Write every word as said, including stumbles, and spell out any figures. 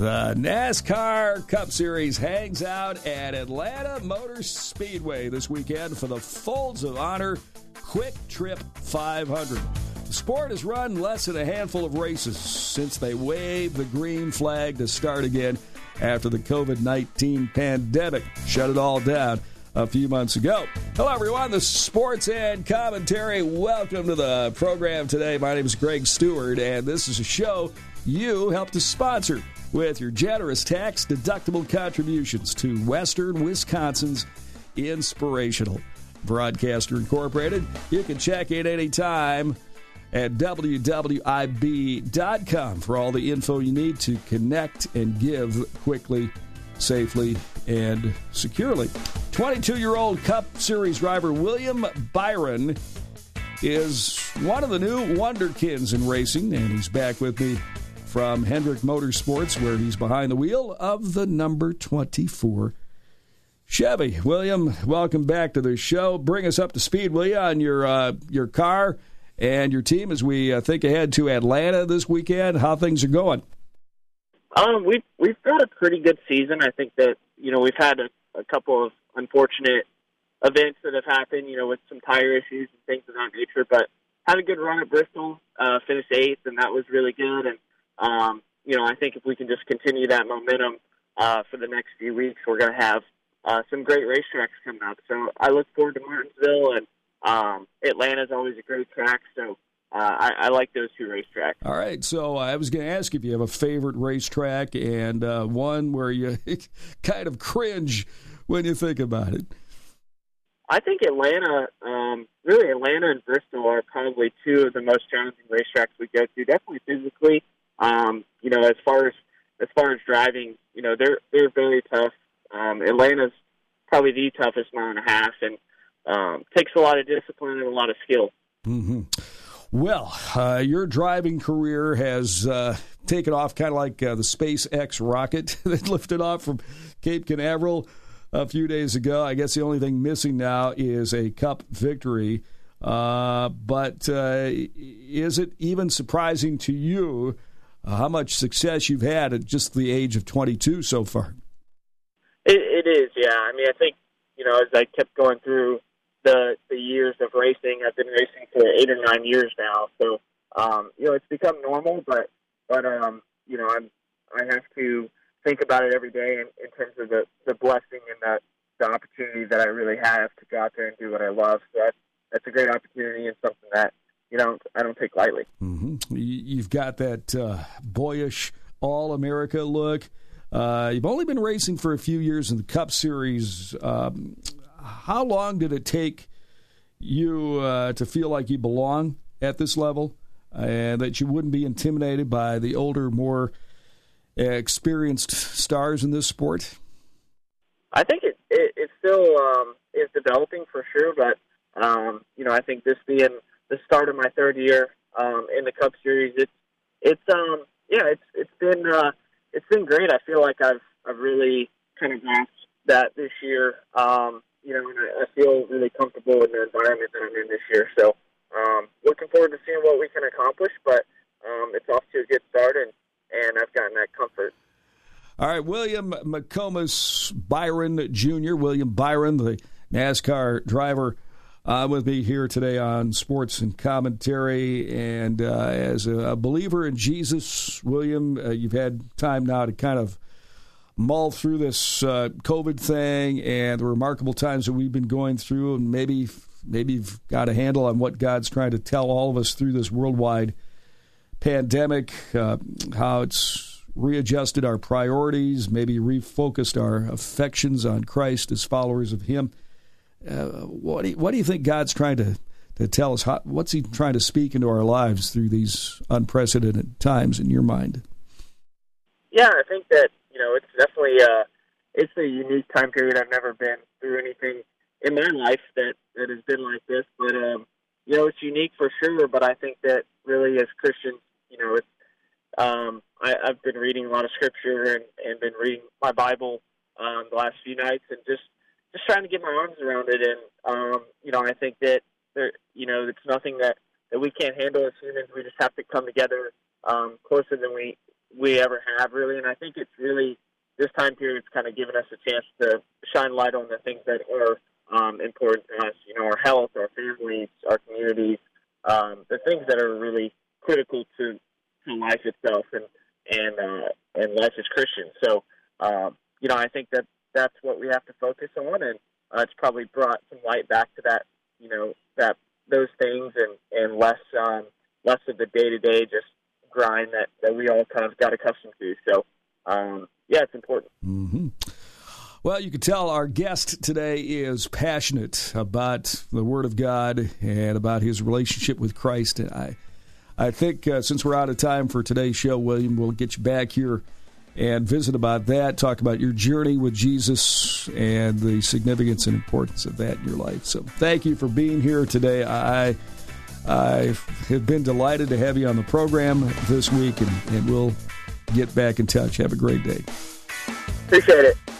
The NASCAR Cup Series hangs out at Atlanta Motor Speedway this weekend for the Folds of Honor Quick Trip five hundred. The sport has run less than a handful of races since they waved the green flag to start again after the covid nineteen pandemic shut it all down a few months ago. Hello, everyone. This is Sports and Commentary. Welcome to the program today. My name is Greg Stewart, and this is a show you help to sponsor with your generous tax-deductible contributions to Western Wisconsin's Inspirational Broadcaster Incorporated. You can check in anytime at w w i b dot com for all the info you need to connect and give quickly, safely, and securely. twenty-two-year-old Cup Series driver William Byron is one of the new wonderkins in racing, and he's back with me from Hendrick Motorsports, where he's behind the wheel of the number twenty-four Chevy. William, welcome back to the show. Bring us up to speed, will you, on your uh, your car and your team as we uh, think ahead to Atlanta this weekend. How things are going? Um, we've we've got a pretty good season. I think that you know we've had a, a couple of unfortunate events that have happened, you know, with some tire issues and things of that nature. But had a good run at Bristol, uh, finished eighth, and that was really good. And Um, you know, I think if we can just continue that momentum uh, for the next few weeks, we're going to have uh, some great racetracks coming up. So I look forward to Martinsville, and um, Atlanta's always a great track. So uh, I, I like those two racetracks. All right. So I was going to ask if you have a favorite racetrack and uh, one where you kind of cringe when you think about it. I think Atlanta, um, really Atlanta and Bristol are probably two of the most challenging racetracks we go to, definitely physically. Um, you know, as far as as far as driving, you know, they're they're very tough. Um, Atlanta's probably the toughest mile and a half, and um, takes a lot of discipline and a lot of skill. Mm-hmm. Well, uh, your driving career has uh, taken off kind of like uh, the SpaceX rocket that lifted off from Cape Canaveral a few days ago. I guess the only thing missing now is a Cup victory. Uh, but uh, is it even surprising to you Uh, how much success you've had at just the age of twenty-two so far? It, it is, yeah. I mean, I think, you know, as I kept going through the the years of racing, I've been racing for eight or nine years now. So, um, you know, it's become normal, but, but um, you know, I'm, I have to think about it every day in, in terms of the, the blessing and the, the opportunity that I really have to go out there and do what I love. So that's, that's a great opportunity and something that, you know, I don't take lightly. Mm-hmm. You've got that uh, boyish all-America look. Uh, you've only been racing for a few years in the Cup Series. Um, how long did it take you uh, to feel like you belong at this level and that you wouldn't be intimidated by the older, more experienced stars in this sport? I think it, it, it still um, is developing for sure, but, um, you know, I think this being the start of my third year um, in the Cup Series, it's it's um yeah it's it's been uh, it's been great. I feel like I've I've really kind of grasped that this year. Um, you know, and I, I feel really comfortable in the environment that I'm in this year. So um, looking forward to seeing what we can accomplish. But um, it's off to a good start, and, and I've gotten that comfort. All right, William McComas Byron Junior William Byron, the NASCAR driver, Uh, with me here today on Sports and Commentary. And uh, as a, a believer in Jesus, William, uh, you've had time now to kind of mull through this uh, COVID thing and the remarkable times that we've been going through, and maybe maybe you've got a handle on what God's trying to tell all of us through this worldwide pandemic, uh, how it's readjusted our priorities, maybe refocused our affections on Christ as followers of Him. Uh, what do you, what do you think God's trying to, to tell us? How, what's He trying to speak into our lives through these unprecedented times in your mind? Yeah, I think that, you know, it's definitely uh, it's a unique time period. I've never been through anything in my life that, that has been like this. But, um, you know, it's unique for sure. But I think that really as Christians, you know, it's, um, I, I've been reading a lot of Scripture and, and been reading my Bible um, the last few nights and just just trying to get my arms around it. And, um, you know, I think that, there, you know, it's nothing that, that we can't handle as humans. We just have to come together um, closer than we we ever have, really. And I think it's really, this time period's kind of given us a chance to shine light on the things that are um, important to us, you know, our health, our families, our communities, um, the things that are really critical to, to life itself and and uh, and life as Christians. So, um, you know, I think that that's what we have to focus on, and uh, it's probably brought some light back to that, you know, that those things, and, and less um, less of the day-to-day just grind that, that we all kind of got accustomed to. So, um, yeah, it's important. Mm-hmm. Well, you can tell our guest today is passionate about the Word of God and about his relationship with Christ. And I, I think uh, since we're out of time for today's show, William, we'll get you back here and visit about that, talk about your journey with Jesus and the significance and importance of that in your life. So thank you for being here today. I I have been delighted to have you on the program this week, and, and we'll get back in touch. Have a great day. Appreciate it.